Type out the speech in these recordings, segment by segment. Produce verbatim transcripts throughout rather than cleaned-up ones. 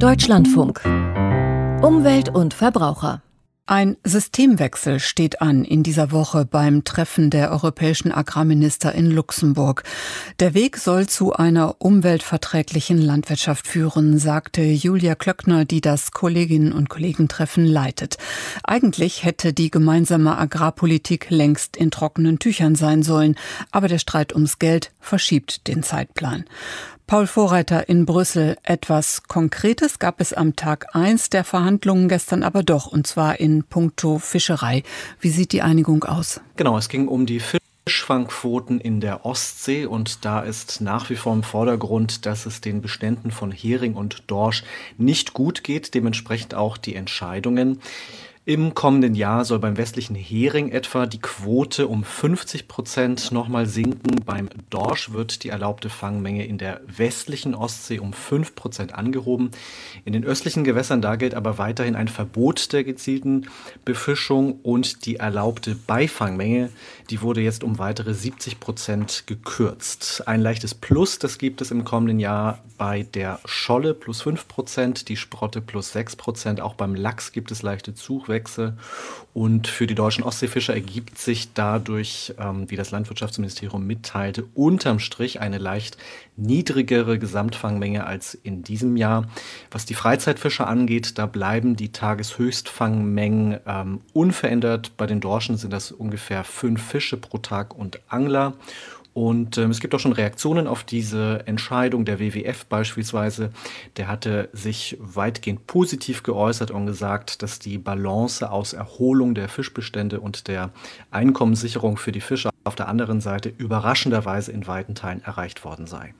Deutschlandfunk. Umwelt und Verbraucher. Ein Systemwechsel steht an in dieser Woche beim Treffen der europäischen Agrarminister in Luxemburg. Der Weg soll zu einer umweltverträglichen Landwirtschaft führen, sagte Julia Klöckner, die das Kolleginnen und Kollegentreffen leitet. Eigentlich hätte die gemeinsame Agrarpolitik längst in trockenen Tüchern sein sollen, aber der Streit ums Geld verschiebt den Zeitplan. Paul Vorreiter in Brüssel. Etwas Konkretes gab es am Tag eins der Verhandlungen gestern aber doch, und zwar in puncto Fischerei. Wie sieht die Einigung aus? Genau, es ging um die Fischfangquoten in der Ostsee und da ist nach wie vor im Vordergrund, dass es den Beständen von Hering und Dorsch nicht gut geht, dementsprechend auch die Entscheidungen. Im kommenden Jahr soll beim westlichen Hering etwa die Quote um fünfzig Prozent nochmal sinken. Beim Dorsch wird die erlaubte Fangmenge in der westlichen Ostsee um fünf Prozent angehoben. In den östlichen Gewässern, da gilt aber weiterhin ein Verbot der gezielten Befischung und die erlaubte Beifangmenge, die wurde jetzt um weitere siebzig Prozent gekürzt. Ein leichtes Plus, das gibt es im kommenden Jahr bei der Scholle plus fünf Prozent, die Sprotte plus sechs Prozent. Auch beim Lachs gibt es leichte Zuwächse. Und für die deutschen Ostseefischer ergibt sich dadurch, ähm, wie das Landwirtschaftsministerium mitteilte, unterm Strich eine leicht niedrigere Gesamtfangmenge als in diesem Jahr. Was die Freizeitfischer angeht, da bleiben die Tageshöchstfangmengen ähm, unverändert. Bei den Dorschen sind das ungefähr fünf Fische pro Tag und Angler. Und ähm, es gibt auch schon Reaktionen auf diese Entscheidung. Der W W F beispielsweise, der hatte sich weitgehend positiv geäußert und gesagt, dass die Balance aus Erholung der Fischbestände und der Einkommenssicherung für die Fischer auf der anderen Seite überraschenderweise in weiten Teilen erreicht worden sei.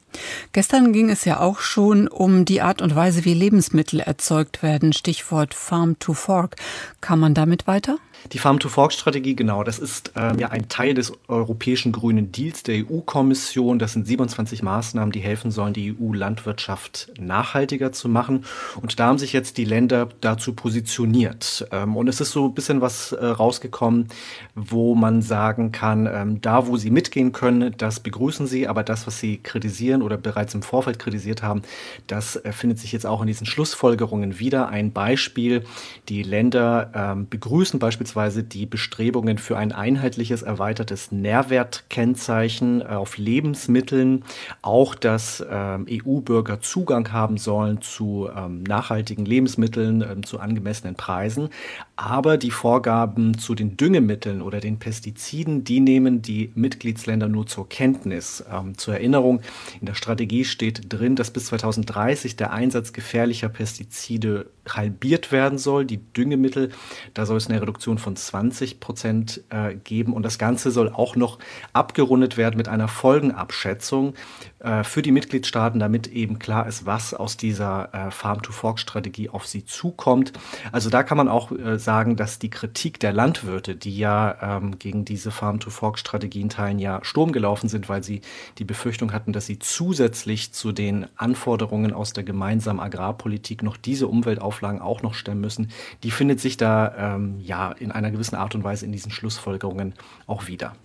Gestern ging es ja auch schon um die Art und Weise, wie Lebensmittel erzeugt werden. Stichwort Farm to Fork. Kann man damit weiter? Die Farm-to-Fork-Strategie, genau, das ist ähm, ja ein Teil des europäischen Grünen Deals der E U-Kommission. Das sind siebenundzwanzig Maßnahmen, die helfen sollen, die E U-Landwirtschaft nachhaltiger zu machen. Und da haben sich jetzt die Länder dazu positioniert. Ähm, und es ist so ein bisschen was äh, rausgekommen, wo man sagen kann, ähm, da wo sie mitgehen können, das begrüßen sie. Aber das, was sie kritisieren oder bereits im Vorfeld kritisiert haben, das äh, findet sich jetzt auch in diesen Schlussfolgerungen wieder. Ein Beispiel, die Länder ähm, begrüßen beispielsweise die Bestrebungen für ein einheitliches, erweitertes Nährwertkennzeichen auf Lebensmitteln, auch dass ähm, E U-Bürger Zugang haben sollen zu ähm, nachhaltigen Lebensmitteln, ähm, zu angemessenen Preisen. Aber die Vorgaben zu den Düngemitteln oder den Pestiziden, die nehmen die Mitgliedsländer nur zur Kenntnis. Ähm, zur Erinnerung, in der Strategie steht drin, dass bis zweitausenddreißig der Einsatz gefährlicher Pestizide halbiert werden soll. Die Düngemittel, da soll es eine Reduktion von zwanzig Prozent äh, geben. Und das Ganze soll auch noch abgerundet werden mit einer Folgenabschätzung äh, für die Mitgliedstaaten, damit eben klar ist, was aus dieser äh, Farm-to-Fork-Strategie auf sie zukommt. Also da kann man auch äh, sagen, dass die Kritik der Landwirte, die ja ähm, gegen diese Farm-to-Fork-Strategie in Teilen ja Sturm gelaufen sind, weil sie die Befürchtung hatten, dass sie zusätzlich zu den Anforderungen aus der gemeinsamen Agrarpolitik noch diese Umweltauflagen auch noch stemmen müssen, die findet sich da ähm, ja in einer gewissen Art und Weise in diesen Schlussfolgerungen auch wieder.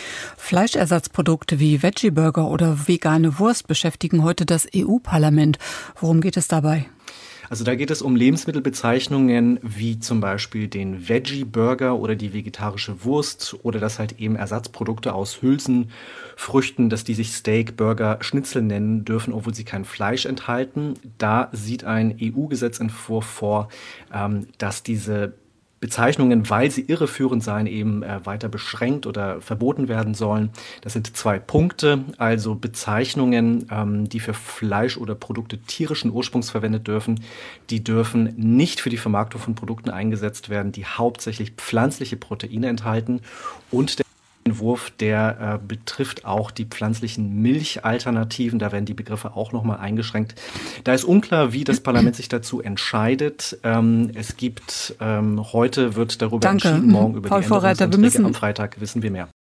Fleischersatzprodukte wie Veggie-Burger oder vegane Wurst beschäftigen heute das E U-Parlament. Worum geht es dabei? Also da geht es um Lebensmittelbezeichnungen wie zum Beispiel den Veggie-Burger oder die vegetarische Wurst oder dass halt eben Ersatzprodukte aus Hülsenfrüchten, dass die sich Steak, Burger, Schnitzel nennen dürfen, obwohl sie kein Fleisch enthalten. Da sieht ein E U-Gesetzentwurf vor, ähm, dass diese Bezeichnungen, weil sie irreführend seien, eben äh, weiter beschränkt oder verboten werden sollen. Das sind zwei Punkte, also Bezeichnungen, ähm, die für Fleisch oder Produkte tierischen Ursprungs verwendet dürfen, die dürfen nicht für die Vermarktung von Produkten eingesetzt werden, die hauptsächlich pflanzliche Proteine enthalten. Und der Entwurf, der äh, betrifft auch die pflanzlichen Milchalternativen. Da werden die Begriffe auch nochmal eingeschränkt. Da ist unklar, wie das Parlament sich dazu entscheidet. Ähm, es gibt, ähm, heute wird darüber Danke. entschieden, morgen über Paul die Vorreiter, Änderungsanträge. wir müssen Am Freitag wissen wir mehr.